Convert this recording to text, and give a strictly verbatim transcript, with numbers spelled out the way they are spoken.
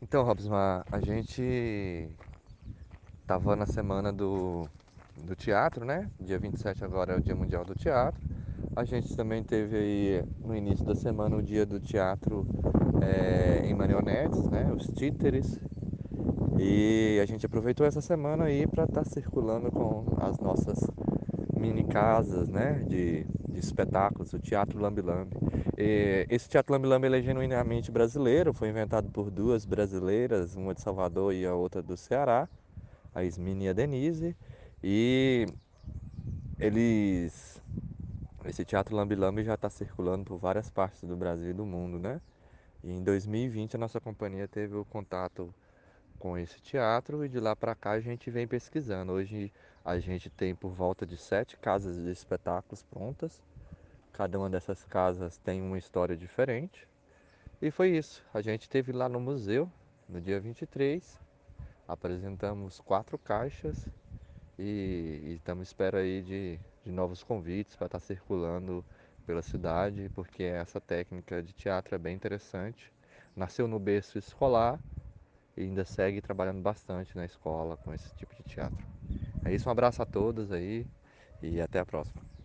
Então, Robson, a, a gente tava na semana do, do teatro, né? Dia vinte e sete agora é o Dia Mundial do Teatro. A gente também teve aí no início da semana o Dia do Teatro é, em marionetes, né? Os títeres. E a gente aproveitou essa semana aí para estar circulando com as nossas mini casas, né? De, de espetáculos, o Teatro Lambi Lambi. E esse Teatro Lambi Lambi ele é genuinamente brasileiro, foi inventado por duas brasileiras, uma de Salvador e a outra do Ceará, a Ismini e a Denise. E eles. Esse Teatro Lambi Lambi já está circulando por várias partes do Brasil e do mundo, né? E em dois mil e vinte a nossa companhia teve o contato com esse teatro e de lá para cá a gente vem pesquisando. Hoje a gente tem por volta de sete casas de espetáculos prontas. Cada uma dessas casas tem uma história diferente. E foi isso. A gente esteve lá no museu no dia vinte e três, apresentamos quatro caixas e, e estamos à espera aí de, de novos convites para estar circulando pela cidade, porque essa técnica de teatro é bem interessante. Nasceu no berço escolar e ainda segue trabalhando bastante na escola com esse tipo de teatro. É isso, um abraço a todos aí e até a próxima.